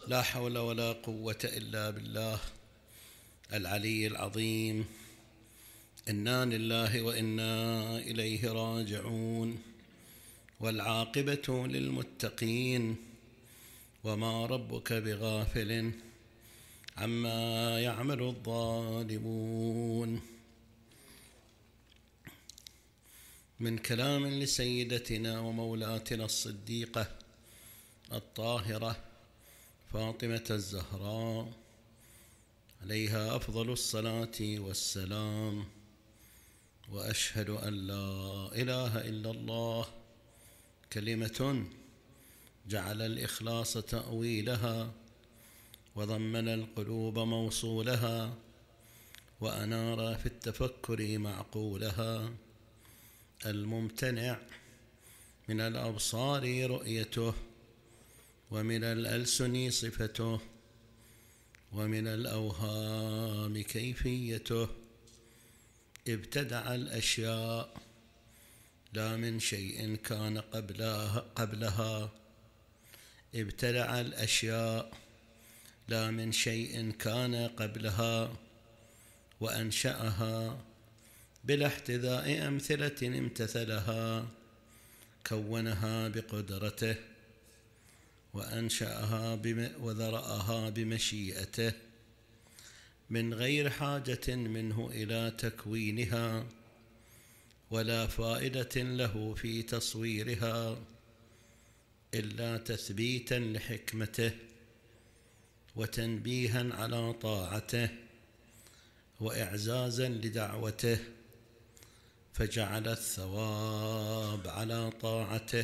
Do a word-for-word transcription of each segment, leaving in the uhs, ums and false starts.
لا حول ولا قوة إلا بالله العلي العظيم. إنا لله وإنا إليه راجعون، والعاقبة للمتقين، وما ربك بغافل عما يعمل الظالمون. من كلام لسيدتنا ومولاتنا الصديقة الطاهرة فاطمة الزهراء عليها أفضل الصلاة والسلام. وأشهد أن لا إله إلا الله، كلمة جعل الإخلاص تأويلها، وضمن القلوب موصولها، وأنار في التفكر معقولها. الممتنع من الأبصار رؤيته، ومن الألسن صفته، ومن الأوهام كيفيته. ابتدع الأشياء لا من شيء كان قبلها, قبلها ابتدع الأشياء لا من شيء كان قبلها، وأنشأها بلا احتذاء أمثلة امتثلها. كونها بقدرته، وأنشأها بم وذرأها بمشيئته، من غير حاجة منه إلى تكوينها، ولا فائدة له في تصويرها، إلا تثبيتا لحكمته، وتنبيها على طاعته، وإعزازا لدعوته. فجعل الثواب على طاعته،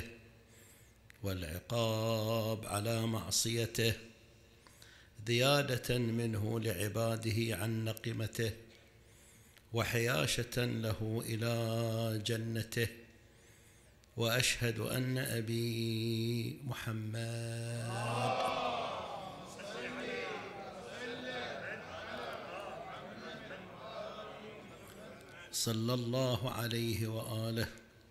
والعقاب على معصيته، زيادة منه لعباده عن نقمته، وحياشة له إلى جنته. وأشهد أن أبي محمد صلى الله عليه وآله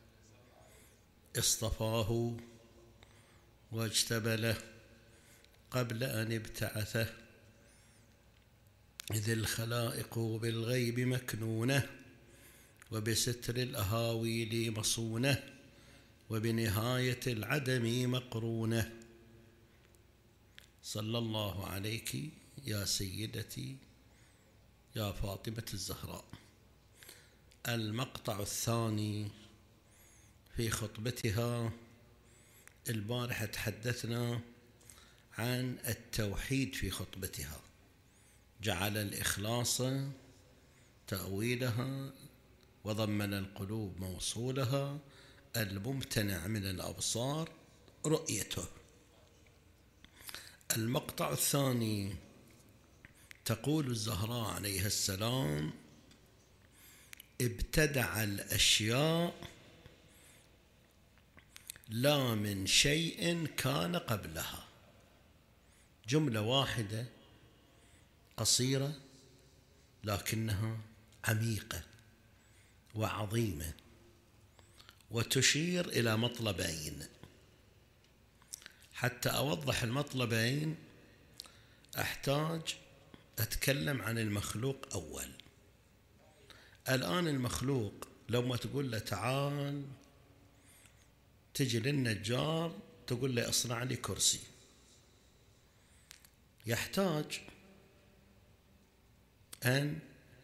اصطفاه واجتبله قبل أن ابتعثه، إذ الخلائق بالغيب مكنونة، وبستر الأهاويل مصونة، وبنهاية العدم مقرونة. صلى الله عليك يا سيدتي يا فاطمة الزهراء. المقطع الثاني في خطبتها. البارحة تحدثنا عن التوحيد في خطبتها، جعل الإخلاص تأويلها، وضمن القلوب موصولها، الممتنع من الأبصار رؤيته. المقطع الثاني تقول الزهراء عليها السلام: ابتدع الأشياء لا من شيء كان قبلها. جملة واحدة قصيرة لكنها عميقة وعظيمة، وتشير إلى مطلبين. حتى أوضح المطلبين أحتاج أتكلم عن المخلوق أول. الآن المخلوق لو ما تقول له تعال، تجي للنجار تقول له اصنع لي كرسي، يحتاج أن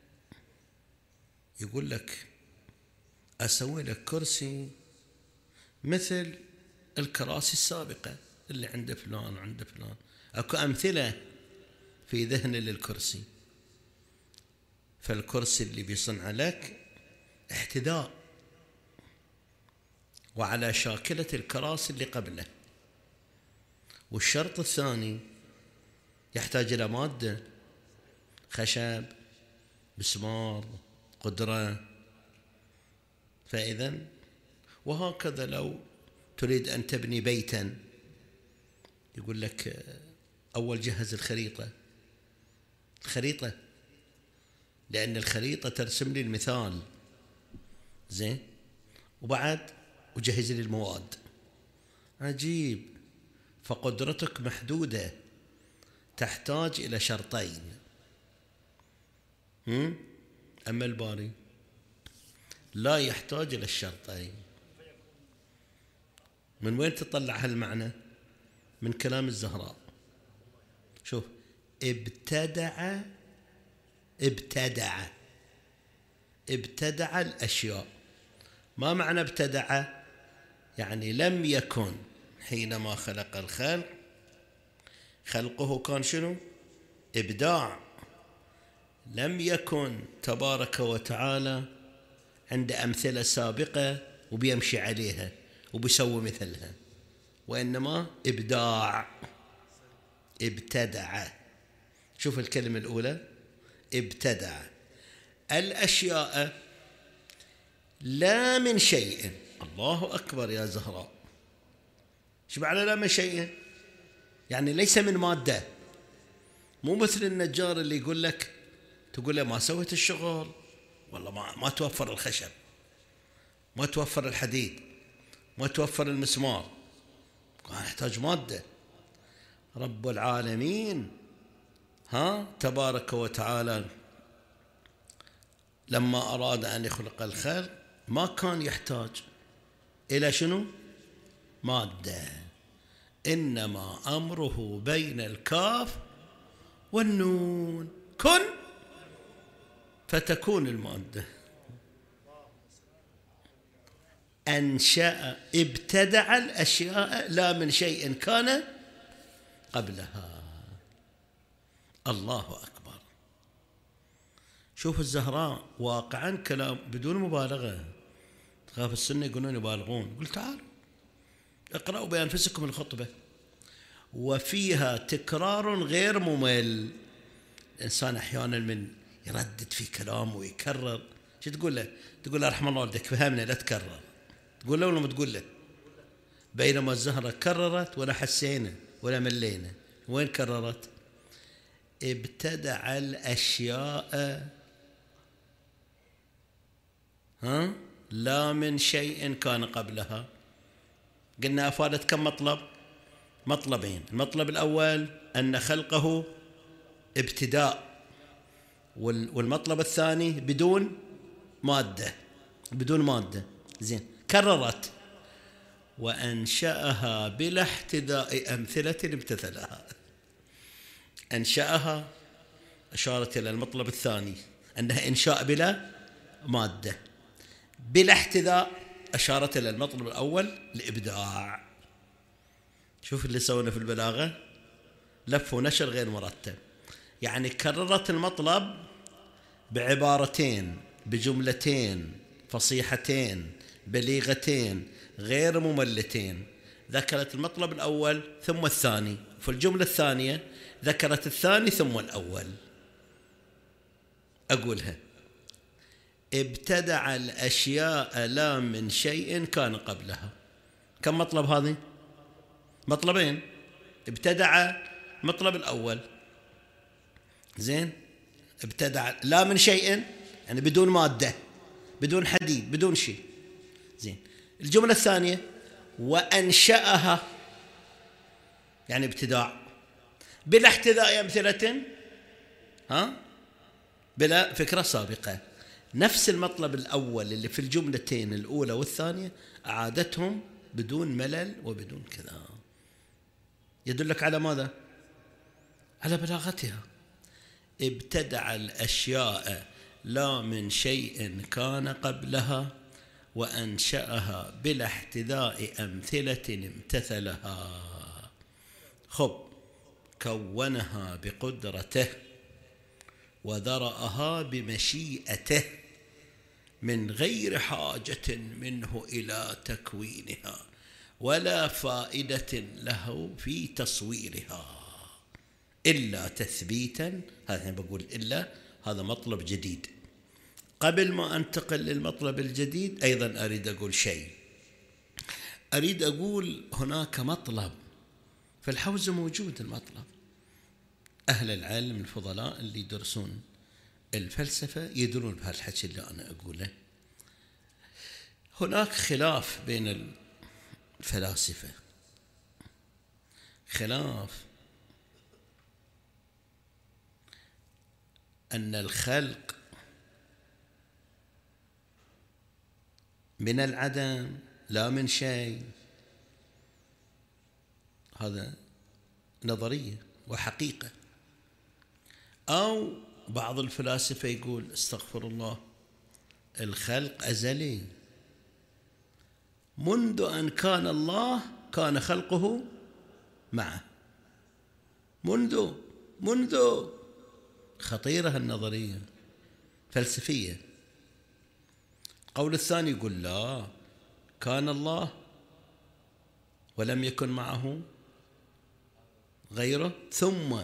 يقول لك أسوي لك كرسي مثل الكراسي السابقة اللي عند فلان وعند فلان. أكو أمثلة في ذهني للكرسي. فالكرسي اللي بيصنع لك احتذاء وعلى شاكلة الكراسي اللي قبله. والشرط الثاني يحتاج إلى مادة، خشب، مسمار، قدرة. فإذا وهكذا لو تريد أن تبني بيتا، يقول لك أول جهز الخريطة الخريطة لأن الخريطة ترسم لي المثال، زين، وبعد وجهز لي المواد. عجيب. فقدرتك محدودة تحتاج إلى شرطين. أما الباري لا يحتاج إلى الشرطين. من وين تطلع هالمعنى؟ من كلام الزهراء. شوف، ابتدع ابتدع ابتدع الأشياء. ما معنى ابتدع؟ يعني لم يكن حينما خلق الخلق، خلقه كان شنو؟ إبداع. لم يكن تبارك وتعالى عند أمثلة سابقة وبيمشي عليها وبيسوي مثلها، وإنما إبداع. ابتدع. شوف الكلمة الأولى، ابتدع الأشياء لا من شيء. الله أكبر يا زهراء، شو معنى لا من شيء؟ يعني ليس من مادة. مو مثل النجار اللي يقول لك، تقول له ما سويت الشغل، والله ما, ما توفر الخشب، ما توفر الحديد، ما توفر المسمار، يحتاج مادة. رب العالمين ها تبارك وتعالى لما أراد أن يخلق الخلق ما كان يحتاج إلى شنو؟ مادة. إنما أمره بين الكاف والنون، كن فتكون المادة. أنشأ ابتدع الأشياء لا من شيء كان قبلها. الله أكبر. شوف الزهراء واقعا كلام بدون مبالغة. تخاف السنة يقولون يبالغون، قل تعالوا اقرأوا بأنفسكم الخطبة، وفيها تكرار غير ممل. الإنسان أحيانا من يردد في كلام ويكرر، شو تقول له؟ تقول له رحم الله والديك فهمنا لا تكرر. تقول له ولا ما تقول له؟ بينما الزهرة كررت ولا حسينا ولا ملينا. وين كررت؟ ابتدع الأشياء ها لا من شيء كان قبلها. قلنا أفادت كم مطلب؟ مطلبين. المطلب الأول أن خلقه ابتداء، والمطلب الثاني بدون مادة، بدون مادة. زين، كررت وأنشأها بلا احتذاء أمثلة امتثلها. أنشأها أشارت إلى المطلب الثاني أنها إنشاء بلا مادة. بلا احتذاء أشارت إلى المطلب الأول الإبداع. شوف اللي سوينا في البلاغة، لف ونشر غير مرتب. يعني كررت المطلب بعبارتين، بجملتين فصيحتين بليغتين غير مملتين. ذكرت المطلب الأول ثم الثاني، في الجملة الثانية ذكرت الثاني ثم الأول. أقولها: ابتدع الأشياء لا من شيء كان قبلها. كم مطلب هذه؟ مطلبين. ابتدع المطلب الأول، زين، ابتدع لا من شيء يعني بدون مادة، بدون حديد، بدون شيء. زين، الجملة الثانية وأنشأها يعني ابتداع بلا احتذاء أمثلة، ها، بلا فكرة سابقة. نفس المطلب الأول اللي في الجملتين الأولى والثانية أعادتهم بدون ملل وبدون كذا. يدلك على ماذا؟ على بلاغتها. ابتدع الأشياء لا من شيء كان قبلها وأنشأها بلا احتذاء أمثلة امتثلها. خب، كونها بقدرته وذرأها بمشيئته من غير حاجة منه إلى تكوينها ولا فائدة له في تصويرها إلا تثبيتا. هذا بقول إلا، هذا مطلب جديد. قبل ما أنتقل للمطلب الجديد أيضا أريد أقول شيء. أريد أقول هناك مطلب في الحوزة، موجود المطلب. أهل العلم الفضلاء اللي يدرسون الفلسفة يدرون بهالحكي اللي أنا أقوله. هناك خلاف بين الفلاسفة، خلاف أن الخلق من العدم لا من شيء، هذا نظرية وحقيقة. أو بعض الفلاسفة يقول استغفر الله، الخلق أزلي، منذ أن كان الله كان خلقه معه، منذ منذ خطيرة النظرية فلسفية. القول الثاني يقول لا، كان الله ولم يكن معه غيره ثم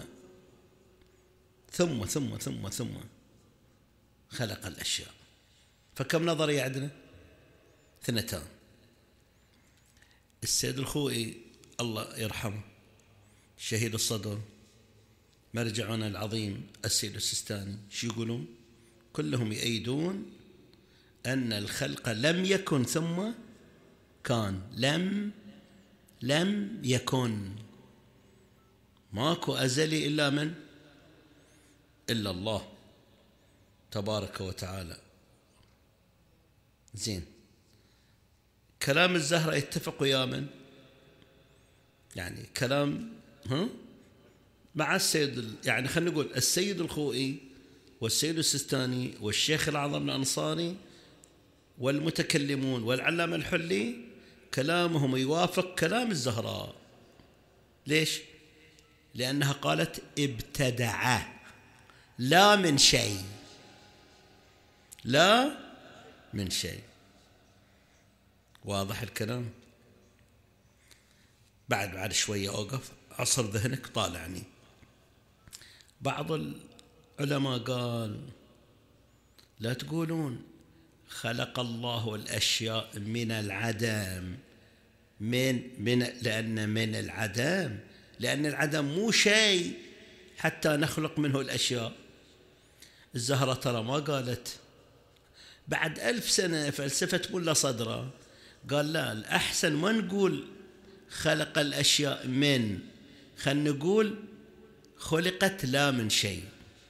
ثم ثم ثم ثم خلق الأشياء. فكم نظرية عندنا؟ اثنتان. السيد الخوئي الله يرحمه شهيد الصدر، مرجعنا العظيم السيد السيستاني، شو يقولون؟ كلهم يأيدون أن الخلق لم يكن ثم كان، لم لم يكن، ماكو أزلي إلا من؟ إلا الله تبارك وتعالى. زين، كلام الزهرة يتفق ويا من؟ يعني كلام ها مع السيد، يعني خلينا نقول السيد الخوئي والسيد السيستاني والشيخ الأعظم الأنصاري والمتكلمون والعلامة الحلي كلامهم يوافق كلام الزهراء. ليش؟ لأنها قالت ابتدع لا من شيء، لا من شيء. واضح الكلام؟ بعد بعد شوية أوقف، عصر ذهنك طالعني. بعض العلماء قال لا تقولون خلق الله الأشياء من العدم، من من لأن من العدم، لأن العدم مو شيء حتى نخلق منه الأشياء. الزهرة ترى ما قالت، بعد ألف سنة فلسفة ملا صدرة قال لا، الأحسن ما نقول خلق الأشياء من، خلنا نقول خلقت لا من شيء.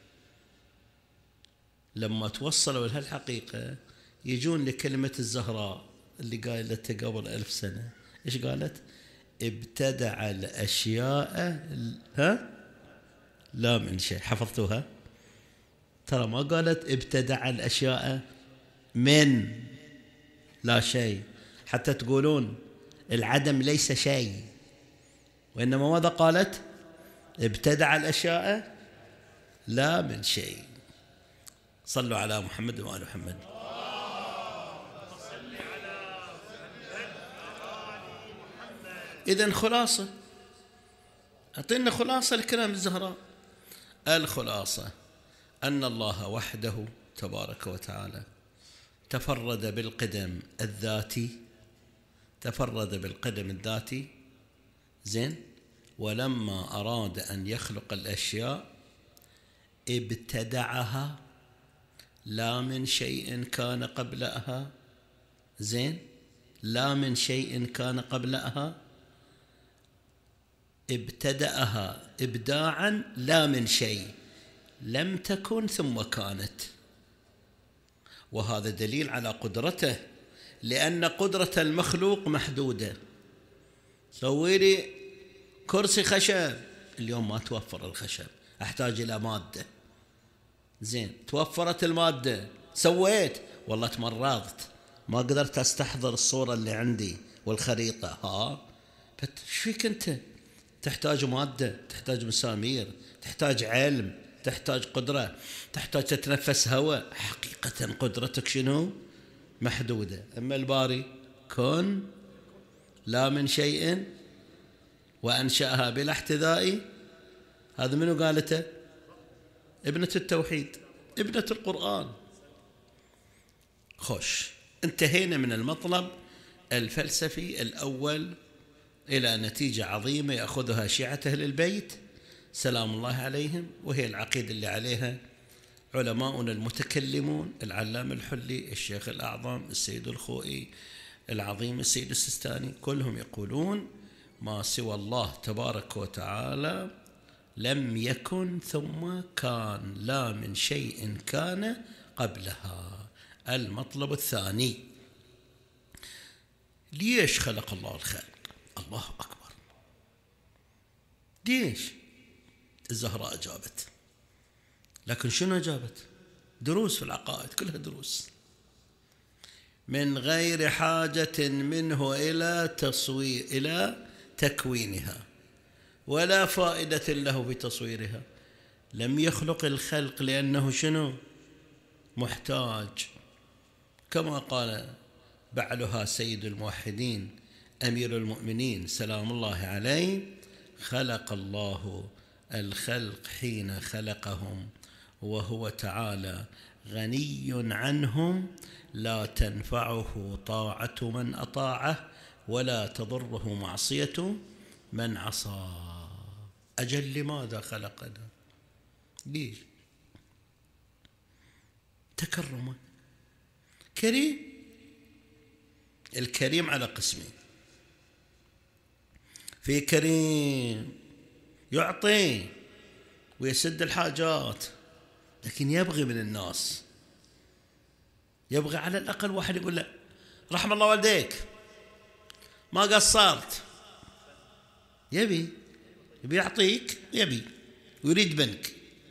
لما توصلوا لهالحقيقة يجون لكلمة الزهراء اللي قالتها قبل ألف سنة. إيش قالت؟ ابتدع الأشياء ها لا من شيء. حفظتوها؟ ترى ما قالت ابتدع الأشياء من لا شيء حتى تقولون العدم ليس شيء، وإنما ماذا قالت؟ ابتدع الأشياء لا من شيء. صلوا على محمد وآل محمد. إذن خلاصة، أعطينا خلاصة لكلام الزهراء. الخلاصة أن الله وحده تبارك وتعالى تفرد بالقدم الذاتي، تفرد بالقدم الذاتي. زين، ولما أراد أن يخلق الأشياء ابتدعها لا من شيء كان قبلها. زين، لا من شيء كان قبلها، ابتدأها إبداعا لا من شيء، لم تكن ثم كانت. وهذا دليل على قدرته، لأن قدرة المخلوق محدودة. سوي لي كرسي خشب، اليوم ما توفر الخشب، أحتاج إلى مادة. زين، توفرت المادة، سويت، والله تمرضت ما قدرت أستحضر الصورة اللي عندي والخريطة. ها فيك أنت؟ تحتاج مادة، تحتاج مسامير، تحتاج علم، تحتاج قدرة، تحتاج تتنفس هواء. حقيقة قدرتك شنو؟ محدودة. أما الباري كن لا من شيء وأنشأها بلا احتذاء، هذا منو قالته؟ ابنة التوحيد، ابنة القرآن. خوش، انتهينا من المطلب الفلسفي الأول إلى نتيجة عظيمة يأخذها شيعة أهل البيت سلام الله عليهم، وهي العقيدة اللي عليها علماؤنا المتكلمون، العلامة الحلي، الشيخ الأعظم، السيد الخوئي العظيم، السيد السيستاني، كلهم يقولون ما سوى الله تبارك وتعالى لم يكن ثم كان، لا من شيء كان قبلها. المطلب الثاني، ليش خلق الله الخلق؟ الله أكبر. ليش؟ الزهراء أجابت، لكن شنو أجابت؟ دروس في العقائد، كلها دروس. من غير حاجة منه إلى تصوير إلى تكوينها، ولا فائدة له في تصويرها. لم يخلق الخلق لأنه شنو؟ محتاج، كما قال بعلها سيد الموحدين أمير المؤمنين سلام الله عليه: خلق الله الخلق حين خلقهم وهو تعالى غني عنهم، لا تنفعه طاعة من أطاعه ولا تضره معصية من عصى. أجل لماذا خلقنا؟ ليش؟ تكرما. كريم. الكريم على قسمين: في كريم يعطي ويسد الحاجات، لكن يبغي من الناس، يبغي على الأقل واحد يقول له رحم الله والديك ما قصرت. يبي يبي يعطيك، يبي ويريد منك.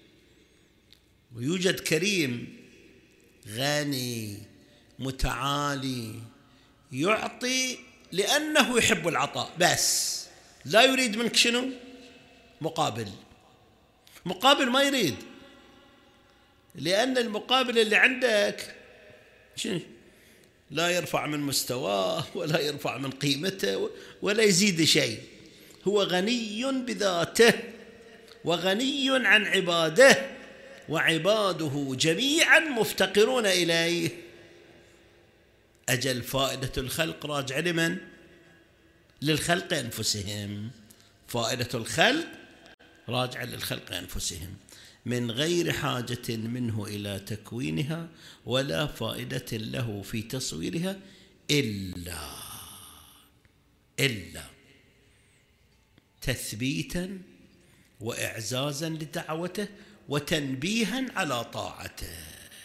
ويوجد كريم غني متعالي يعطي لأنه يحب العطاء بس، لا يريد منك شنو؟ مقابل. مقابل ما يريد، لأن المقابل اللي عندك شنو؟ لا يرفع من مستواه ولا يرفع من قيمته ولا يزيد شيء. هو غني بذاته وغني عن عباده، وعباده جميعا مفتقرون إليه. أجل فائدة الخلق راجع لمن؟ للخلق أنفسهم. فائدة الخلق راجع للخلق أنفسهم، من غير حاجة منه إلى تكوينها ولا فائدة له في تصويرها إلا إلا تثبيتا وإعزازا لدعوته وتنبيها على طاعته.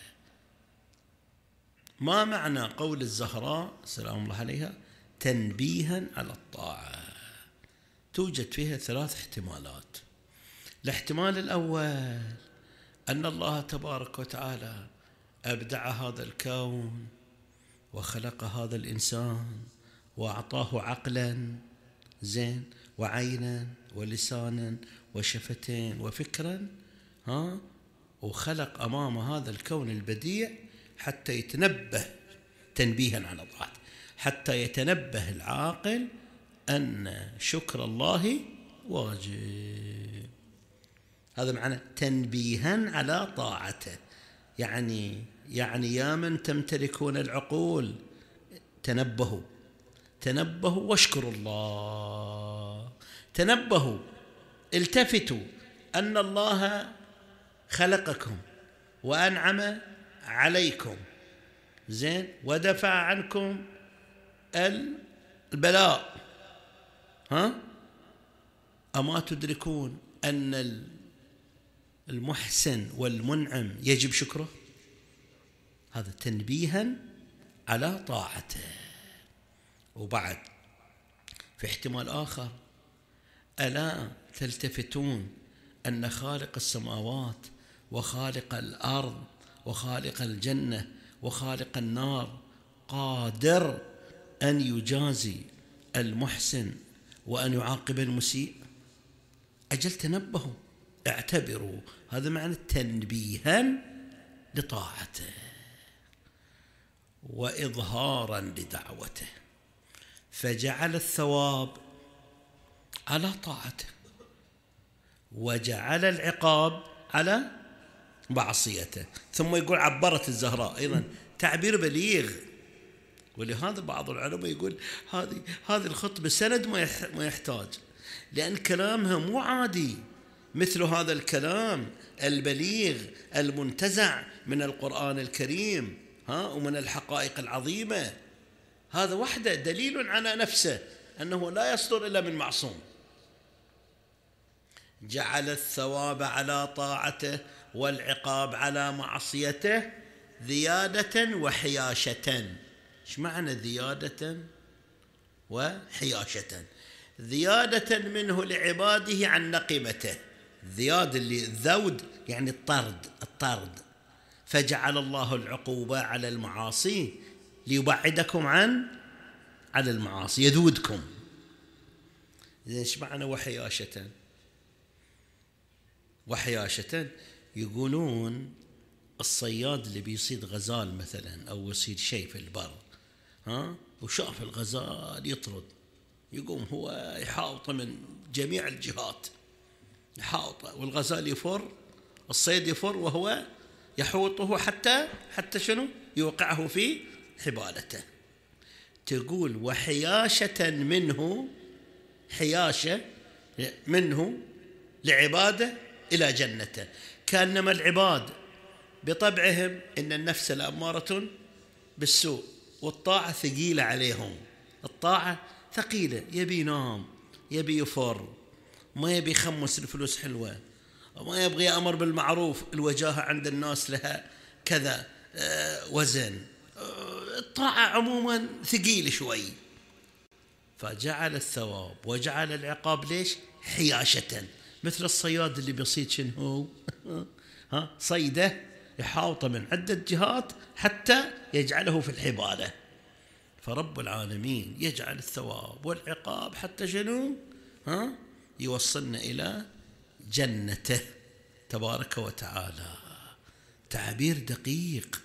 ما معنى قول الزهراء سلام الله عليها تنبيها على الطاعة؟ توجد فيها ثلاث احتمالات. الاحتمال الأول أن الله تبارك وتعالى أبدع هذا الكون وخلق هذا الإنسان وأعطاه عقلا زين وعينا ولسانا وشفتين وفكرا، ها، وخلق أمام هذا الكون البديع حتى يتنبه تنبيها على طاعته، حتى يتنبه العاقل أن شكر الله واجب. هذا معنى تنبيها على طاعته. يعني يعني يا من تمتلكون العقول تنبهوا، تنبهوا واشكروا الله، تنبهوا، التفتوا أن الله خلقكم وأنعم عليكم زين ودفع عنكم البلاء. ها، أما تدركون أن المحسن والمنعم يجب شكره؟ هذا تنبيها على طاعته. وبعد في احتمال آخر: ألا تلتفتون أن خالق السماوات وخالق الأرض وخالق الجنة وخالق النار قادر أن يجازي المحسن وأن يعاقب المسيء؟ أجل تنبهوا، اعتبروا. هذا معنى تنبيها لطاعته وإظهارا لدعوته، فجعل الثواب على طاعته وجعل العقاب على معصيته. ثم يقول عبرت الزهراء أيضا تعبير بليغ، ولهذا بعض العلماء يقول هذه هذه الخطبة سند ما يحتاج، لأن كلامها مو عادي مثل هذا الكلام البليغ المنتزع من القرآن الكريم، ها، ومن الحقائق العظيمة. هذا وحده دليل على نفسه أنه لا يصدر إلا من معصوم. جعل الثواب على طاعته والعقاب على معصيته زيادة وحياشة. ايش معنى زيادة وحياشة؟ زيادة منه لعباده عن نقمته، زياد اللي الذود يعني الطرد الطرد، فجعل الله العقوبة على المعاصي ليبعدكم عن على المعاصي، يذودكم. ايش معنى وحياشة؟ وحياشة يقولون الصياد اللي بيصيد غزال مثلا أو يصيد شيء في البر، ها، وشاف الغزال يطرد، يقوم هو يحاوطه من جميع الجهات، يحاوطه والغزال يفر، الصيد يفر وهو يحوطه حتى حتى شنو؟ يوقعه في حبالته. تقول وحياشة منه، حياشة منه لعباده إلى جنته، كأنما العباد بطبعهم إن النفس الأمارة بالسوء والطاعة ثقيلة عليهم، الطاعة ثقيلة، يبي ينام، يبي يفر، ما يبي يخمس الفلوس حلوة، ما يبغي يأمر بالمعروف، الوجاهة عند الناس لها كذا آه وزن، آه الطاعة عموما ثقيل شوي، فجعل الثواب وجعل العقاب ليش؟ حياشة. مثل الصياد اللي بيصيد شنو ها صيده يحاوطه من عدة جهات حتى يجعله في الحبالة. فرب العالمين يجعل الثواب والعقاب حتى شنو؟ ها يوصلنا إلى جنته تبارك وتعالى. تعبير دقيق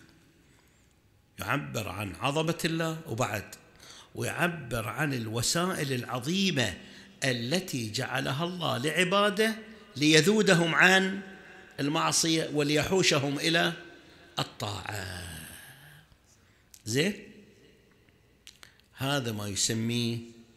يعبر عن عظمة الله، وبعد ويعبر عن الوسائل العظيمة التي جعلها الله لعباده ليذودهم عن المعصية وليحوشهم إلى الطاعة. زين، هذا ما يسميه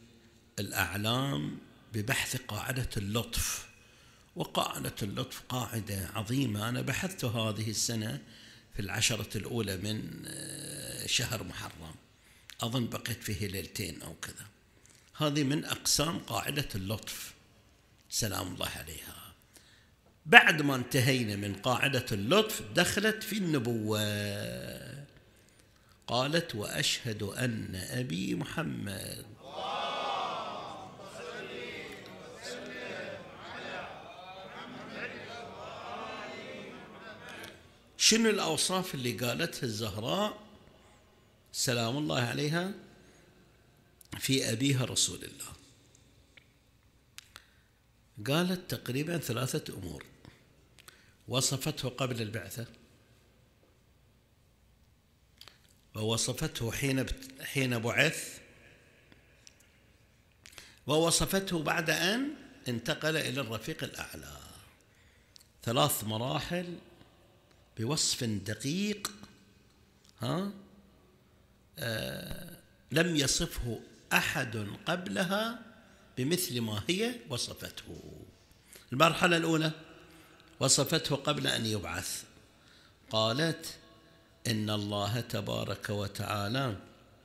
الأعلام ببحث قاعدة اللطف. وقاعدة اللطف قاعدة عظيمة، أنا بحثت هذه السنة في العشرة الأولى من شهر محرم، أظن بقيت فيه ليلتين أو كذا. هذه من أقسام قاعدة اللطف سلام الله عليها. بعد ما انتهينا من قاعدة اللطف دخلت في النبوة، قالت وأشهد أن أبي محمد شنو الأوصاف اللي قالتها الزهراء سلام الله عليها في أبيها رسول الله؟ قالت تقريبا ثلاثة أمور. وصفته قبل البعثة، ووصفته حين حين بعث، ووصفته بعد أن انتقل إلى الرفيق الأعلى. ثلاث مراحل بوصف دقيق ها آه لم يصفه أحد قبلها بمثل ما هي وصفته. المرحلة الأولى وصفته قبل أن يبعث، قالت إن الله تبارك وتعالى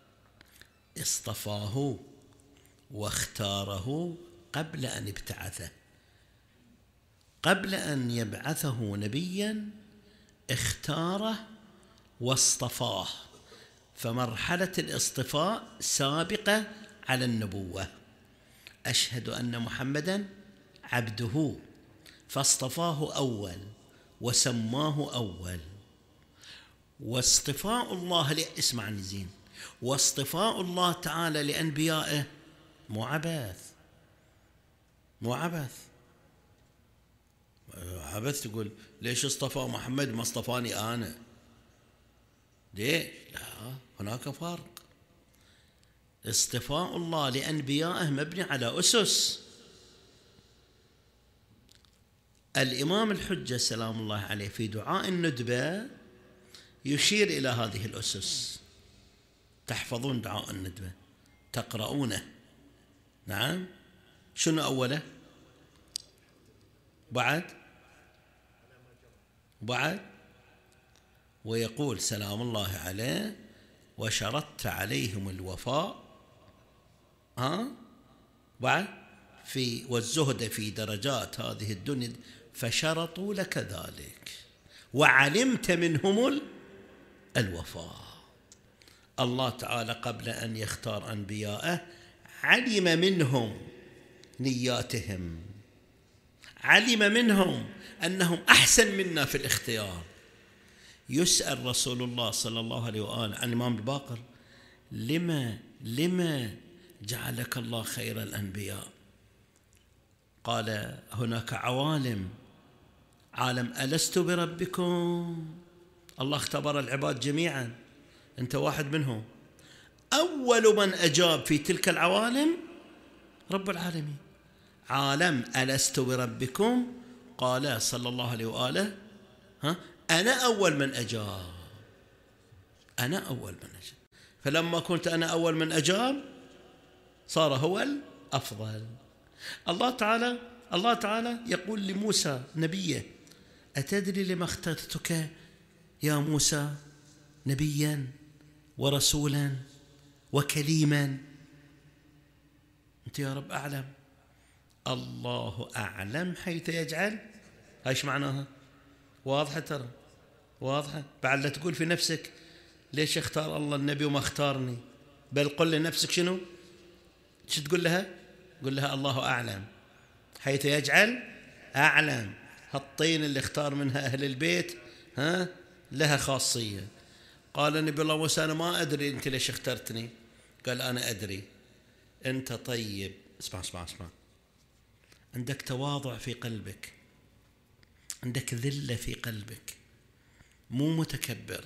اصطفاه واختاره قبل أن ابتعثه، قبل أن يبعثه نبيا اختاره واصطفاه، فمرحلة الاصطفاء سابقة على النبوة. أشهد أن محمدا عبده فاصطفاه أول وسماه أول. واصطفاء الله، اسمع زين، واصطفاء الله تعالى لأنبيائه مو عبث، مو عبث. عبث تقول ليش اصطفى محمد ما اصطفاني أنا؟ ليش؟ لا، هناك فرق. اصطفاء الله لأنبيائه مبني على أسس. الإمام الحجة سلام الله عليه في دعاء الندبة يشير إلى هذه الأسس. تحفظون دعاء الندبة، تقرؤونه. نعم، شنو أوله؟ بعد بعد ويقول سلام الله عليه وشرطت عليهم الوفاء ها بعد في والزهد في درجات هذه الدنيا، فشرطوا لك ذلك وعلمت منهم الوفاء. الله تعالى قبل أن يختار أنبياءه علم منهم نياتهم، علم منهم أنهم أحسن منا في الاختيار. يسأل رسول الله صلى الله عليه وآله عن الإمام الباقر: لما لما جعلك الله خير الأنبياء؟ قال: هناك عوالم، عالم ألست بربكم، الله اختبر العباد جميعا، أنت واحد منهم. أول من أجاب في تلك العوالم رب العالمين. عالم ألست بربكم، قال صلى الله عليه وآله: ها أنا أول من أجاب، أنا أول من أجاب. فلما كنت أنا أول من أجاب صار هو الأفضل. الله تعالى الله تعالى يقول لموسى نبيه: أتدري لما اخترتك يا موسى نبيا ورسولا وكليما؟ أنت يا رب أعلم. الله أعلم حيث يجعل. ايش معناها؟ واضحة ترى، واضحة. بعد لا تقول في نفسك ليش اختار الله النبي وما اختارني، بل قل لنفسك شنو؟ شو تقول لها؟ قل لها الله أعلم حيث يجعل أعلم. هالطين اللي اختار منها أهل البيت ها لها خاصية. قال نبي الله موسى: أنا ما أدري أنت ليش اخترتني. قال: أنا أدري. أنت طيب. اسمع اسمع اسمع، عندك تواضع في قلبك، عندك ذلة في قلبك، مو متكبر.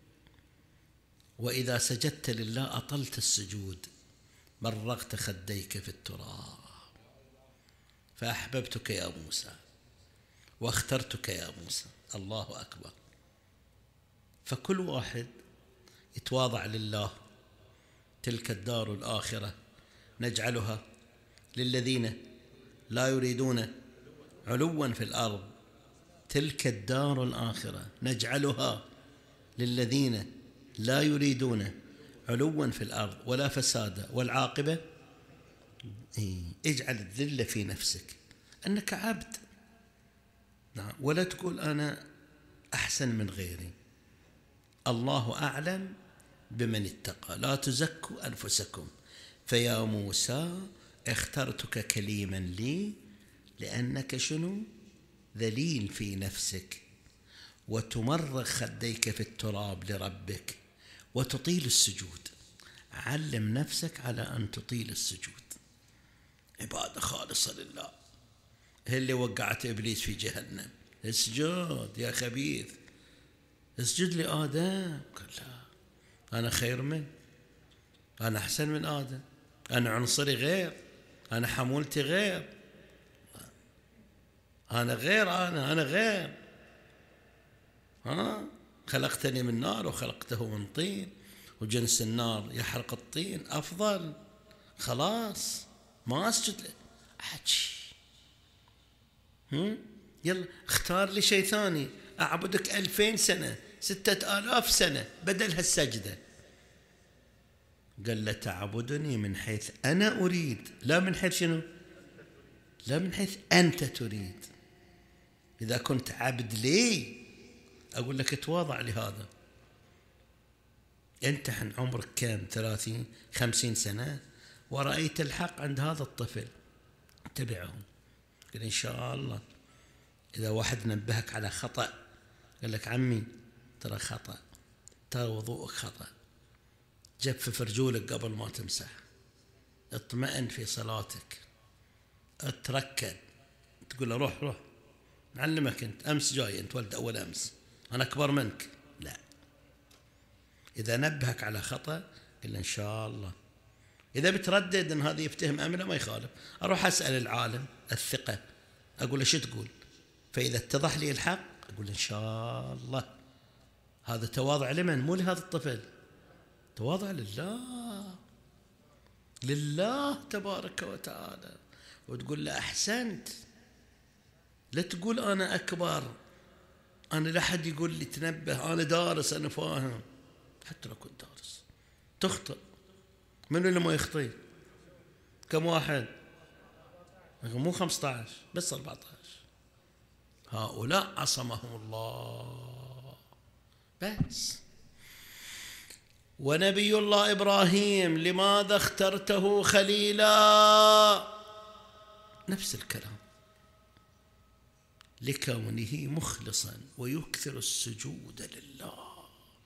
وإذا سجدت لله أطلت السجود، مرغت خديك في التراب، فأحببتك يا موسى واخترتك يا موسى. الله أكبر. فكل واحد يتواضع لله. تلك الدار الآخرة نجعلها للذين لا يريدون علوا في الأرض. تلك الدار الآخرة نجعلها للذين لا يريدون علوا في الأرض ولا فسادا والعاقبة. اجعل الذل في نفسك أنك عبد، نعم، ولا تقول أنا أحسن من غيري. الله أعلم بمن اتقى، لا تزكوا أنفسكم. فيا موسى اخترتك كليما لي لأنك شنو؟ ذليل في نفسك، وتمرغ خديك في التراب لربك، وتطيل السجود. علم نفسك على أن تطيل السجود، عبادة خالصة لله. هي اللي وقعت إبليس في جهنم. اسجد يا خبيث، اسجد لآدم. قال: لا، أنا خير منه، أنا أحسن من آدم، أنا عنصري غير، أنا حمولتي غير، أنا غير، أنا أنا غير. ها خلقتني من نار وخلقته من طين، وجنس النار يحرق الطين أفضل. خلاص ما أسجد له. أحكي يلا اختار لي شيء ثاني أعبدك ألفين سنة، ستة آلاف سنة بدل هالسجدة. قال: له تعبدني من حيث أنا أريد، لا من حيث شنو؟ لا من حيث أنت تريد. إذا كنت عبد لي أقول لك اتواضع لهذا. أنت عن عمرك كم؟ ثلاثين خمسين سنة، ورأيت الحق عند هذا الطفل، اتبعه. قال: إن شاء الله. إذا واحد نبهك على خطأ قال لك: عمي ترى خطأ، ترى وضوءك خطأ، جفف رجولك قبل ما تمسح، اطمئن في صلاتك، اتركد. تقول له: روح روح نعلمك، أنت أمس جاي، أنت ولد أول أمس، أنا أكبر منك. لا، إذا نبهك على خطأ قل: إن شاء الله. إذا بتردد أن هذا يفتهم أمله ما يخالف، أروح أسأل العالم الثقة، أقول له: شو تقول؟ فإذا اتضح لي الحق أقول: إن شاء الله. هذا تواضع لمن؟ مو لهذا الطفل، تواضع لله، لله تبارك وتعالى. وتقول له: أحسنت. لا تقول أنا أكبر، أنا لا حد يقول لي تنبه، أنا دارس، أنا فاهم. حتى لو كنت دارس تخطئ. من اللي ما يخطئ؟ كم واحد؟ مو خمسة عشر بس أربعة عشر. هؤلاء عصمهم الله بس. ونبي الله إبراهيم لماذا اخترته خليلا؟ نفس الكلام، لكونه مخلصا ويكثر السجود لله.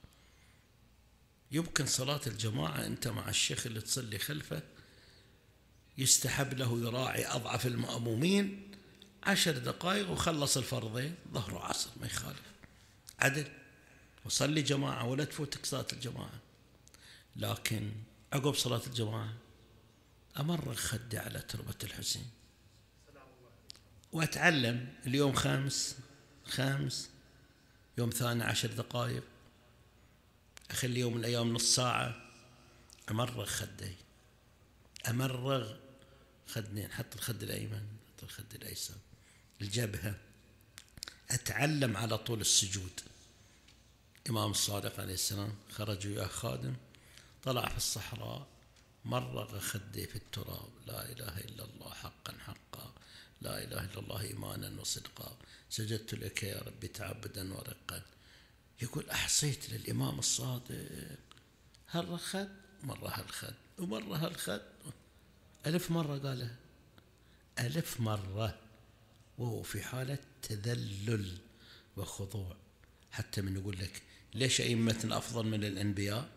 يمكن صلاة الجماعة أنت مع الشيخ اللي تصلي خلفه يستحب له يراعي أضعف المأمومين عشر دقائق وخلص الفرضين ظهر وعصر، ما يخالف، عدل، وصلي جماعة ولا تفوتك صلاة الجماعة. لكن عقب صلاة الجماعة أمر خدي على تربة الحسين وأتعلم. اليوم خامس خامس يوم ثاني عشر دقائق، أخلي يوم من الأيام نص ساعة، أمرغ خدي، أمرغ خدين، حط الخد الأيمن، حط الخد الأيسر، الجبهة، أتعلم على طول السجود. إمام الصادق عليه السلام خرج وياه خادم، طلع في الصحراء، مرغ خدي في التراب، لا إله إلا الله حقا حقا، لا إله إلا الله إيمانا وصدقا، سجدت لك يا ربي تعبدا ورقا. يقول أحصيت للإمام الصادق هالخد، مرة هالخد ومرة هالخد، ألف مرة قالها، ألف مرة، وهو في حالة تذلل وخضوع. حتى من يقول لك ليش أئمتنا أفضل من الأنبياء؟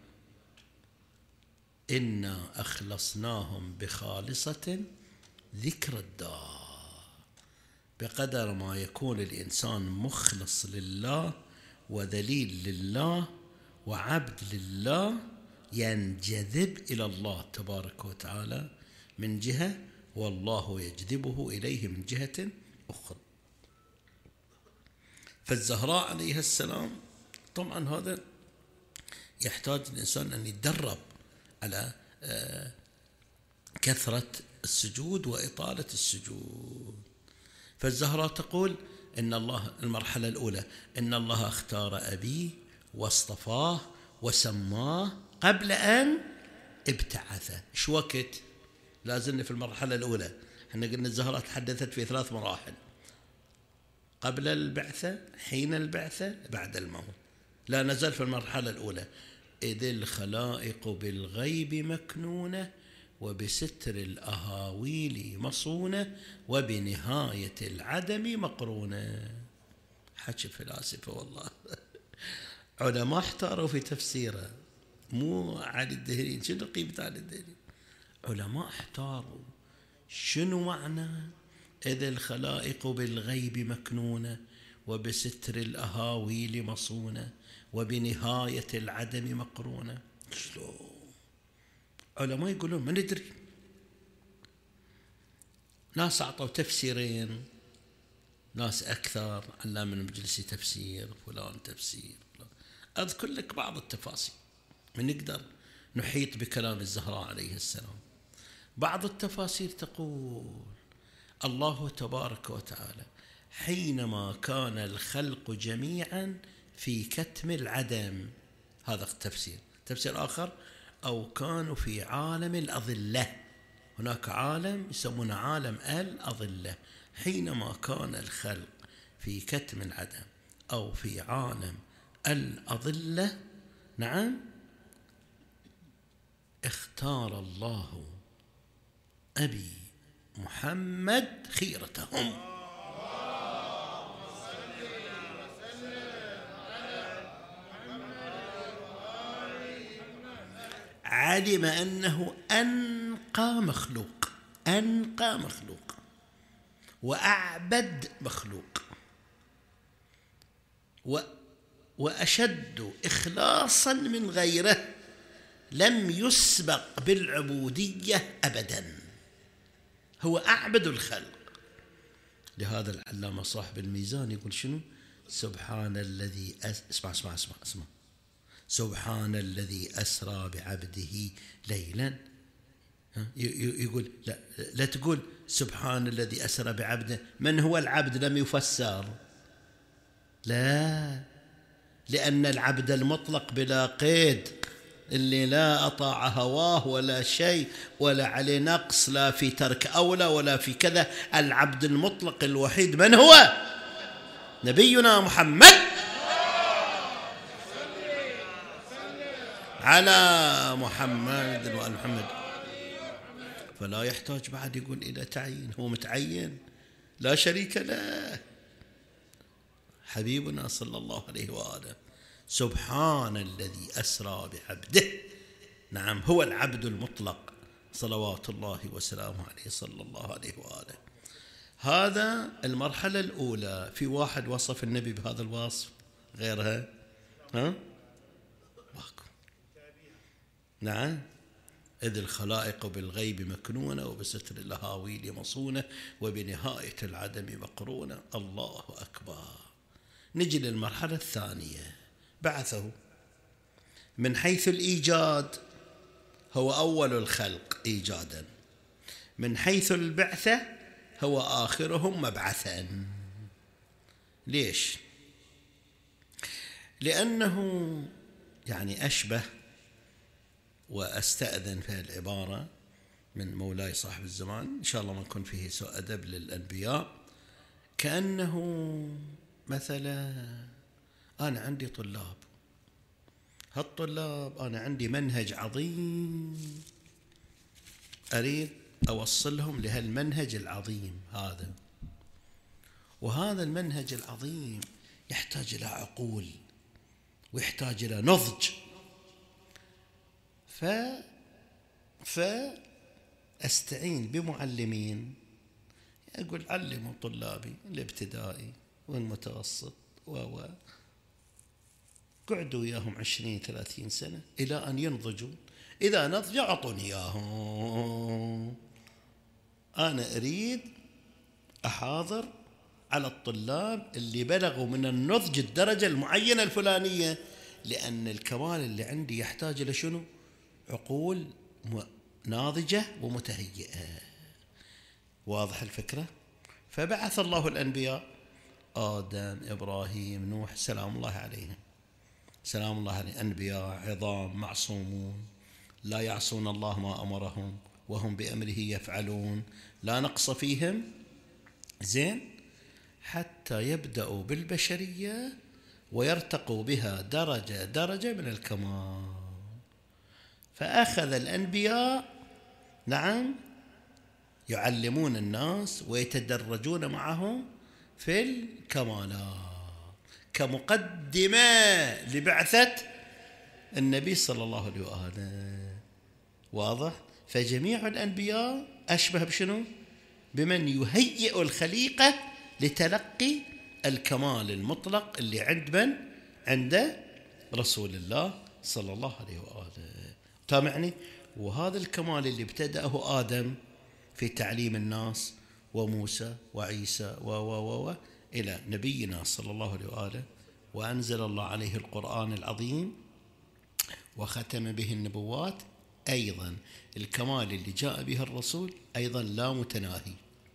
إنا أخلصناهم بخالصة ذكر الدار. بقدر ما يكون الإنسان مخلص لله وذليل لله وعبد لله ينجذب إلى الله تبارك وتعالى من جهة، والله يجذبه إليه من جهة أخرى. فالزهراء عليها السلام طبعا هذا يحتاج الإنسان أن يتدرب على كثرة السجود وإطالة السجود. فالزهراء تقول إن الله، المرحلة الأولى، إن الله اختار أبي واصطفاه وسماه قبل أن ابتعثه. إيش وقت؟ لازلنا في المرحلة الأولى. احنا قلنا الزهراء تحدثت في ثلاث مراحل: قبل البعثة، حين البعثة، بعد الموت. لا نزال في المرحلة الأولى: إذ الخلائق بالغيب مكنونة وبستر الأهاويل مصونة وبنهاية العدم مقرونة. حكي فلاسفة والله. علماء احتاروا في تفسيره، مو علي الدهري. شنو قيمة علي الدهري؟ علماء احتاروا شنو معنى إذ الخلائق بالغيب مكنونة وبستر الأهاويل مصونة وبنهاية العدم مقرونة. شلون؟ علماء يقولون ما ندري. ناس أعطوا تفسيرين، ناس أكثر، علام المجلسي تفسير، فلان تفسير، فلان. أذكر لك بعض التفاسير من نقدر نحيط بكلام الزهراء عليه السلام. بعض التفاسير تقول الله تبارك وتعالى حينما كان الخلق جميعا في كتم العدم، هذا التفسير. تفسير آخر: أو كانوا في عالم الأظلة. هناك عالم يسمونه عالم الأظلة. حينما كان الخلق في كتم العدم أو في عالم الأظلة، نعم، اختار الله أبي محمد خيرتهم. علم أنه أنقى مخلوق، أنقى مخلوق وأعبد مخلوق وأشد إخلاصا من غيره، لم يسبق بالعبودية أبدا، هو أعبد الخلق. لهذا العلامة صاحب الميزان يقول شنو؟ سبحان الذي أس... اسمع اسمع اسمع اسمع سبحان الذي أسرى بعبده ليلا. يقول لا, لا تقول سبحان الذي أسرى بعبده، من هو العبد لم يفسر، لا، لأن العبد المطلق بلا قيد اللي لا أطاع هواه ولا شيء، ولا عليه نقص، لا في ترك أولى ولا في كذا. العبد المطلق الوحيد من هو؟ نبينا محمد على محمد وآل محمد. فلا يحتاج بعد يقول إلى تعيين، هو متعين لا شريك له، حبيبنا صلى الله عليه وآله. سبحان الذي أسرى بعبده، نعم هو العبد المطلق صلوات الله وسلامه عليه صلى الله عليه وآله. هذا المرحلة الأولى. في واحد وصف النبي بهذا الوصف غيرها؟ ها؟ ماكو. نعم. إذ الخلائق بالغيب مكنونة وبستر الأهاويل مصونة وبنهاية العدم مقرونة. الله أكبر. نجي للمرحلة الثانية. بعثه من حيث الإيجاد هو أول الخلق إيجادا، من حيث البعثة هو آخرهم مبعثا. ليش؟ لأنه يعني أشبه، وأستأذن في العبارة من مولاي صاحب الزمان إن شاء الله ما يكون فيه سوء أدب للأنبياء، كأنه مثلا أنا عندي طلاب، هالطلاب أنا عندي منهج عظيم أريد أوصلهم لهالمنهج العظيم هذا، وهذا المنهج العظيم يحتاج إلى عقول ويحتاج إلى نضج. ف فأستعين بمعلمين، أقول علموا طلابي الابتدائي والمتوسط و قعدوا وياهم عشرين ثلاثين سنة إلى أن ينضجوا. إذا نضجوا أعطوني إياهم. أنا أريد أحاضر على الطلاب اللي بلغوا من النضج الدرجة المعينة الفلانية، لأن الكمال اللي عندي يحتاج إلى شنو؟ عقول ناضجة ومتهيئة. واضح الفكرة؟ فبعث الله الأنبياء آدم، إبراهيم، نوح، سلام الله عليهم، سلام الله عليهم، أنبياء عظام معصومون لا يعصون الله ما أمرهم وهم بأمره يفعلون، لا نقص فيهم. زين، حتى يبدأوا بالبشرية ويرتقوا بها درجة درجة من الكمال. فأخذ الأنبياء نعم يعلمون الناس ويتدرجون معهم في الكمالات كمقدمة لبعثة النبي صلى الله عليه وآله. واضح؟ فجميع الأنبياء أشبه بشنو؟ بمن يهيئ الخليقة لتلقي الكمال المطلق اللي عند من؟ عند رسول الله صلى الله عليه وآله. تابعني؟ وهذا الكمال اللي ابتدأه آدم في تعليم الناس وموسى وعيسى و و و إلى نبينا صلى الله عليه وآله، وأنزل الله عليه القرآن العظيم وختم به النبوات. أيضا الكمال اللي جاء به الرسول أيضا لا متناهي،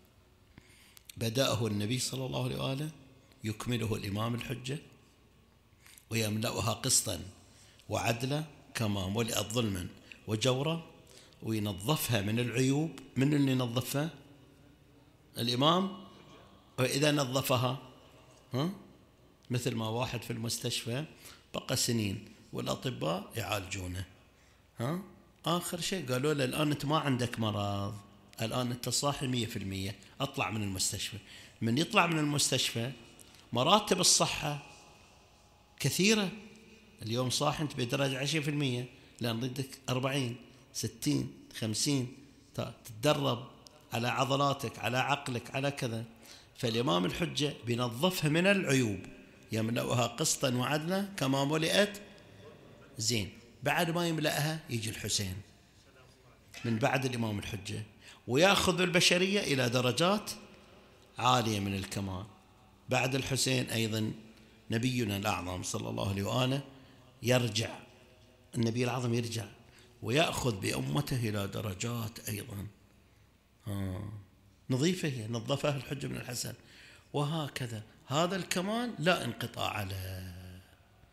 بدأه النبي صلى الله عليه وآله يكمله الإمام الحجة ويملأها قسطا وعدلا كما ملئت ظلما وجورا، وينظفها من العيوب. من اللي نظفها؟ الإمام. وإذا نظفها ها؟ مثل ما واحد في المستشفى بقى سنين والأطباء يعالجونه، ها؟ آخر شيء قالوا له الآن أنت ما عندك مرض، الآن أنت صاحي مية في المية، أطلع من المستشفى. من يطلع من المستشفى مراتب الصحة كثيرة. اليوم صاحي أنت بدرجة عشرين في المية، لأن ضدك أربعين ستين خمسين، تتدرب على عضلاتك على عقلك على كذا. فالإمام الحجة بينظفها من العيوب، يملأها قسطا وعدلا كما ملئت. زين، بعد ما يملأها يجي الحسين من بعد الإمام الحجة ويأخذ البشرية إلى درجات عالية من الكمال. بعد الحسين أيضا نبينا الأعظم صلى الله عليه وآله يرجع، النبي الأعظم يرجع ويأخذ بأمته إلى درجات أيضا آه. نظيفة، هي نظفها الحجة من الحسن. وهكذا هذا الكمال لا انقطاع له.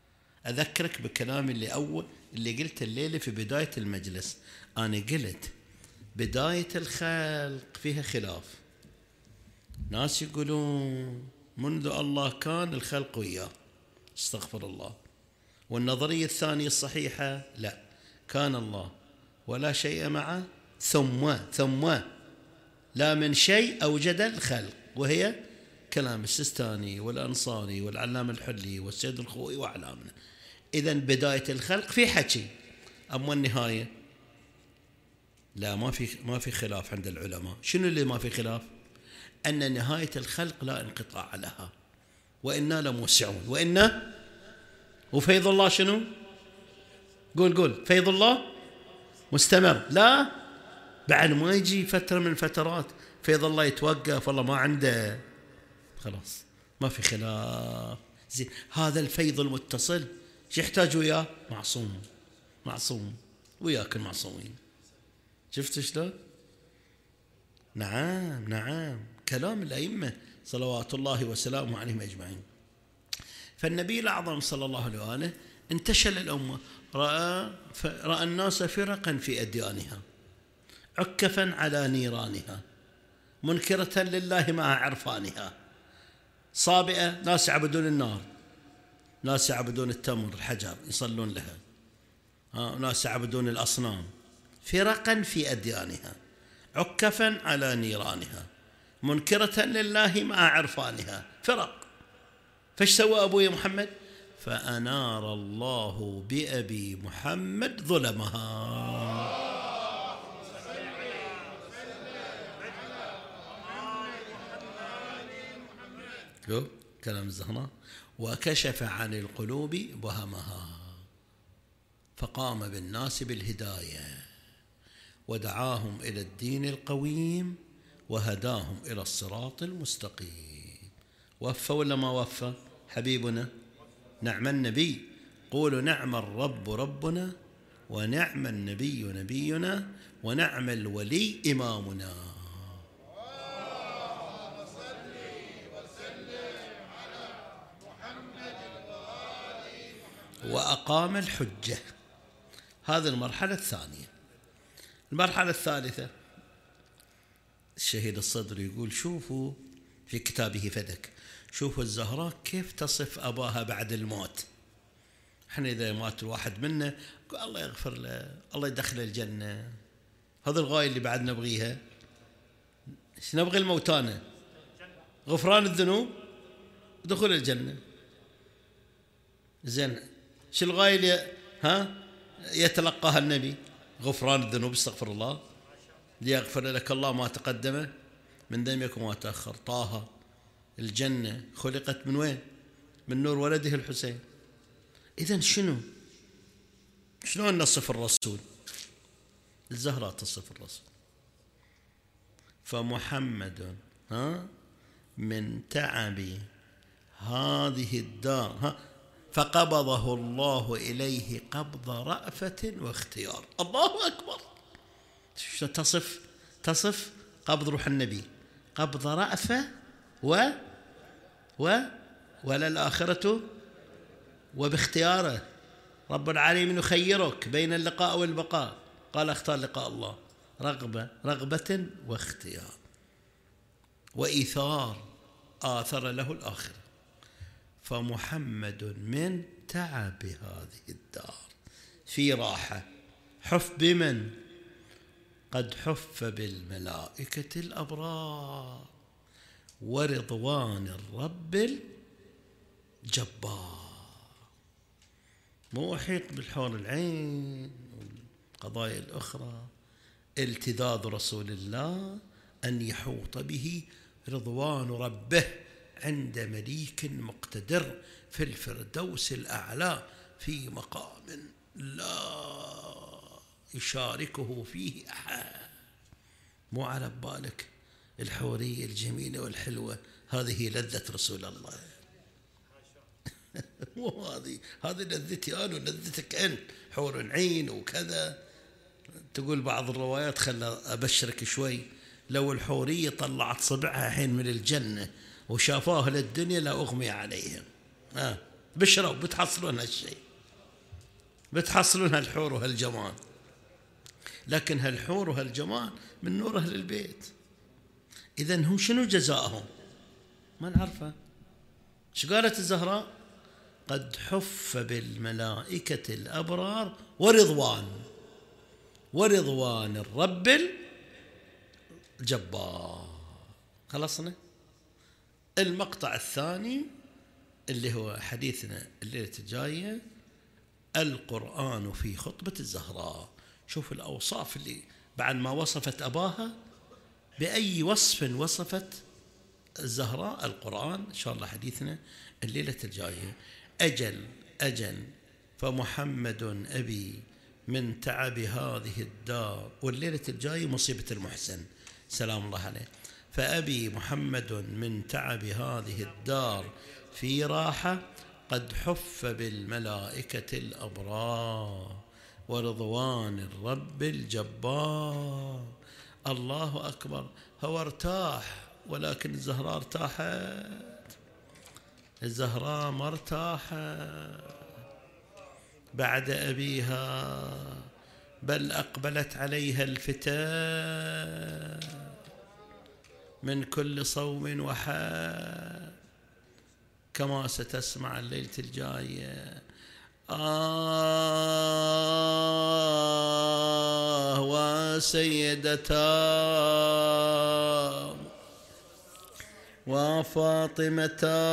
أذكرك بكلامي اللي أول اللي قلت الليلة في بداية المجلس. أنا قلت بداية الخلق فيها خلاف، ناس يقولون منذ الله كان الخلق وياه، استغفر الله. والنظرية الثانية الصحيحة لا، كان الله ولا شيء معه ثم ثم لا من شيء أوجد الخلق، وهي كلام السستاني والأنصاري والعلام الحلي والسيد الخوئي وأعلامنا. إذن بداية الخلق في حكي، أما النهاية لا، ما في ما في خلاف عند العلماء. شنو اللي ما في خلاف؟ أن نهاية الخلق لا انقطاع لها، وإنا لموسعون، وإنا وفيض الله شنو؟ قول قول فيض الله مستمر، لا بعد ما يجي فترة من الفترات فيض الله يتوقف، والله ما عنده، خلاص ما في خلاف. زين، هذا الفيض المتصل شو يحتاج وياه؟ معصوم، معصوم وياك المعصومين. شفت شلون؟ نعم نعم، كلام الأئمة صلوات الله وسلامه عليهم أجمعين. فالنبي الأعظم صلى الله عليه وآله انتشل الأمة، رأى, رأى الناس فرقا في أديانها، عكفا على نيرانها، منكرة لله مع عرفانها، صابئة، ناس يعبدون النار، ناس يعبدون التمر الحجر يصلون لها، ناس يعبدون الأصنام، فرقا في أديانها، عكفا على نيرانها، منكرة لله مع عرفانها، فرق. فايش سوى أبوي محمد؟ فأنار الله بأبي محمد ظلمها. كلام الزهراء. وكشف عن القلوب وهمها، فقام بالناس بالهداية، ودعاهم إلى الدين القويم، وهداهم إلى الصراط المستقيم. وفى ولا ما وفى حبيبنا؟ نعم النبي، قولوا نعم الرب ربنا، ونعم النبي نبينا، ونعم الولي إمامنا. وأقام الحجة. هذه المرحلة الثانية. المرحلة الثالثة، الشهيد الصدر يقول شوفوا في كتابه فدك، شوفوا الزهراء كيف تصف أباها بعد الموت. احنا إذا مات الواحد منا الله يغفر له، الله يدخله الجنة، هذا الغاية اللي بعد نبغيها. ايش نبغي الموتانا؟ غفران الذنوب ودخول الجنة. زين، شو الغاية اللي ها يتلقاها النبي؟ غفران الذنوب، استغفر الله، ليغفر لك الله ما تقدم من ذنبك وما تأخر. طه، الجنة خلقت من وين؟ من نور ولده الحسين. إذن شنو؟ شلون نصف الرسول؟ الزهراء تصف الرسول. فمحمد ها من تعب هذه الدار ها فقبضه الله إليه قبض رأفة واختيار. الله أكبر. شو تصف؟ تصف قبض روح النبي قبض رأفة و و ولا الآخرة وباختياره. رب العالمين يخيرك بين اللقاء والبقاء، قال اختار لقاء الله، رغبة رغبة واختيار وإيثار، آثر له الآخرة. فمحمد من تعب هذه الدار في راحة، حف بمن؟ قد حف بالملائكة الأبرار ورضوان الرب الجبار. مو أحيط بالحور العين والقضايا الأخرى. التذاذ رسول الله أن يحوط به رضوان ربه عند مليك مقتدر في الفردوس الأعلى، في مقام لا يشاركه فيه أحد. مو على بالك الحورية الجميلة والحلوة، هذه لذة رسول الله. مو هذه هذه لذتي أنا ولذتك أنت، حور عين وكذا. تقول بعض الروايات، خل أبشرك شوي، لو الحورية طلعت صبعها حين من الجنة وشافوها للدنيا لا أغمي عليهم. آه بشروا بتحصلون هالشيء. بتحصلون هالحور وهالجمال، لكن هالحور وهالجمال من نور أهل البيت. إذن هم شنو جزاءهم؟ ما نعرفه. شو قالت الزهراء؟ قد حف بالملائكة الأبرار ورضوان ورضوان الرب الجبار. خلصنا. المقطع الثاني اللي هو حديثنا الليلة الجاية، القرآن في خطبة الزهراء. شوف الأوصاف اللي بعد ما وصفت أباها، بأي وصف وصفت الزهراء القرآن. إن شاء الله حديثنا الليلة الجاية. أجل أجل فمحمد أبي من تعب هذه الدار. والليلة الجاية مصيبة المحسن سلام الله عليه. فأبي محمد من تعب هذه الدار في راحة قد حف بالملائكة الأبرار ورضوان الرب الجبار. الله أكبر. هو ارتاح، ولكن الزهراء ارتاحت. الزهراء ما ارتاحت بعد أبيها، بل أقبلت عليها الفتاة من كل صوم وحاد، كما ستسمع الليلة الجاية. آه وسيدتا وفاطمتا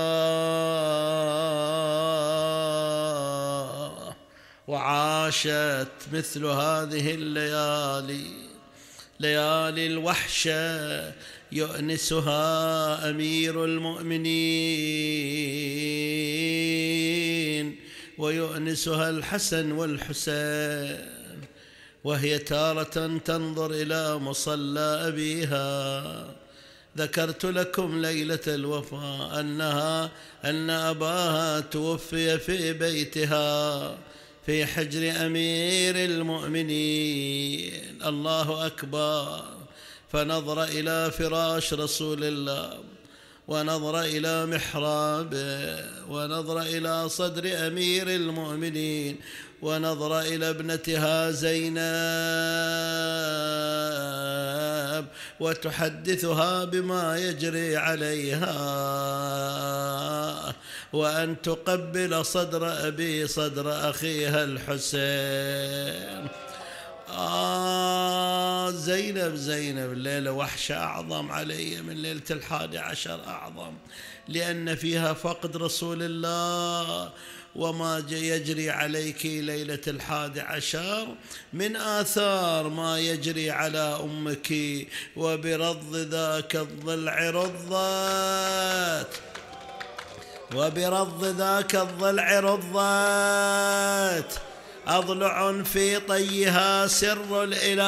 وعاشت مثل هذه الليالي، ليالي الوحشة يؤنسها أمير المؤمنين ويؤنسها الحسن والحسين، وهي تارة تنظر إلى مصلى أبيها. ذكرت لكم ليلة الوفاة أنها أن أباها توفي في بيتها في حجر أمير المؤمنين. الله أكبر. فنظر إلى فراش رسول الله، ونظر إلى محرابه، ونظر إلى صدر أمير المؤمنين، ونظر إلى ابنتها زينب وتحدثها بما يجري عليها، وأن تقبل صدر أبي صدر أخيها الحسين. آه زينب زينب الليلة وحشة أعظم علي من ليلة الحادي عشر، أعظم لأن فيها فقد رسول الله. وما يجري عليك ليلة الحادي عشر من آثار ما يجري على أمك، وبرض ذاك الضلع رضت وبرض ذاك الضلع رضت أضلع في طيها سر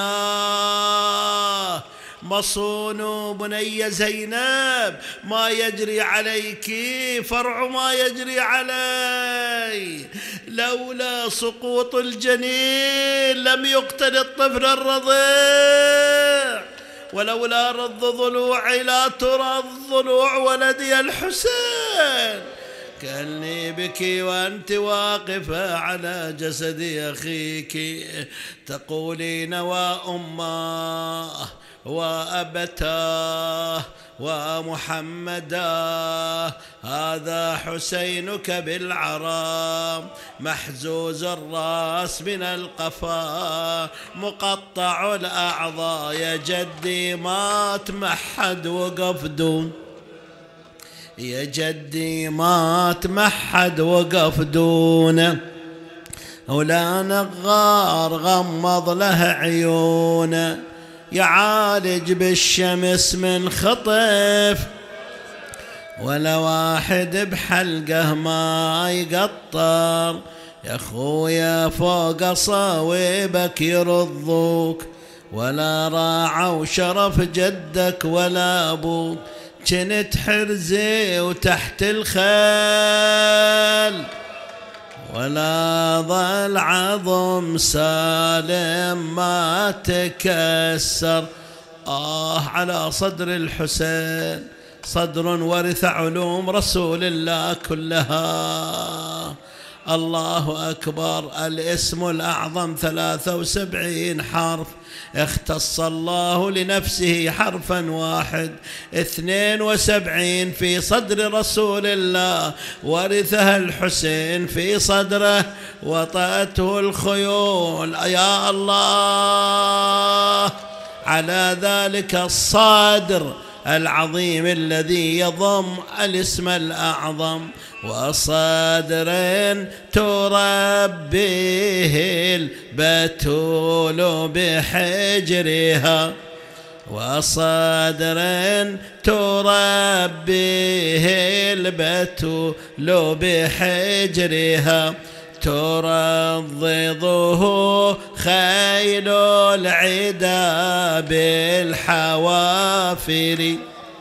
الإله. مصون بني زينب ما يجري عليك فرع ما يجري علي. لولا سقوط الجنين لم يقتل الطفل الرضيع، ولولا رض ضلوعي لا ترى ضلوع ولدي الحسين. كأني بك وأنت واقفة على جسد أخيك تقولين وأماه وأبتاه ومحمدا هذا حسينك بالعرام، محزوز الرأس من القفا مقطع الأعضاء. يا جدي ما تمحد وقف دون، يا جدي ما تمحد وقف دونه، ولا نغار غمض له عيونه، يعالج بالشمس من خطف، ولا واحد بحلقه ما يقطر. يا خويا فوق صاوبك يرضوك، ولا راعوا شرف جدك ولا أبوك. كنت حرزي وتحت الخيل، ولا ظل عظم سالم ما تكسر. آه على صدر الحسين، صدر ورث علوم رسول الله كلها. الله أكبر. الاسم الأعظم ثلاثة وسبعين حرف، اختص الله لنفسه حرفا واحد. اثنين وسبعين في صدر رسول الله، ورثها الحسين في صدره، وطأته الخيول. يا الله على ذلك الصادر العظيم الذي يضم الاسم الأعظم. وصدر تربيه البتول بحجرها، وصدر تربيه البتول بحجرها، ترضضه خيل العدا بالحوافر.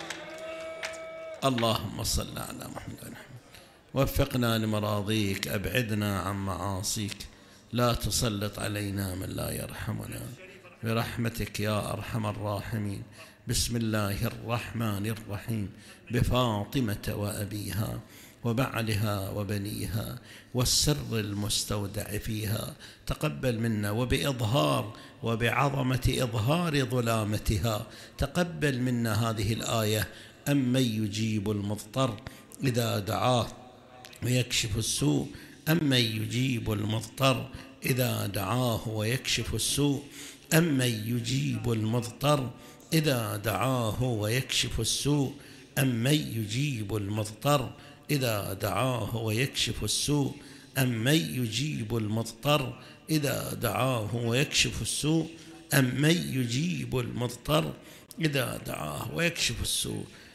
اللهم صل على محمد. وفقنا لمراضيك، أبعدنا عن معاصيك، لا تسلط علينا من لا يرحمنا برحمتك يا أرحم الراحمين. بسم الله الرحمن الرحيم. بفاطمة وأبيها وبعلها وبنيها والسر المستودع فيها، تقبل منا. وبإظهار وبعظمة إظهار ظلامتها، تقبل منا هذه الآية: أمن يجيب المضطر إذا دعاه ويكشف السوء. أمن يجيب المضطر إذا دعاه ويكشف السوء. أمن يجيب المضطر إذا دعاه ويكشف السوء. أمن يجيب المضطر إذا دعاه ويكشف السوء. أمن يجيب المضطر إذا دعاه ويكشف السوء. أمن يجيب المضطر إذا دعاه ويكشف السوء.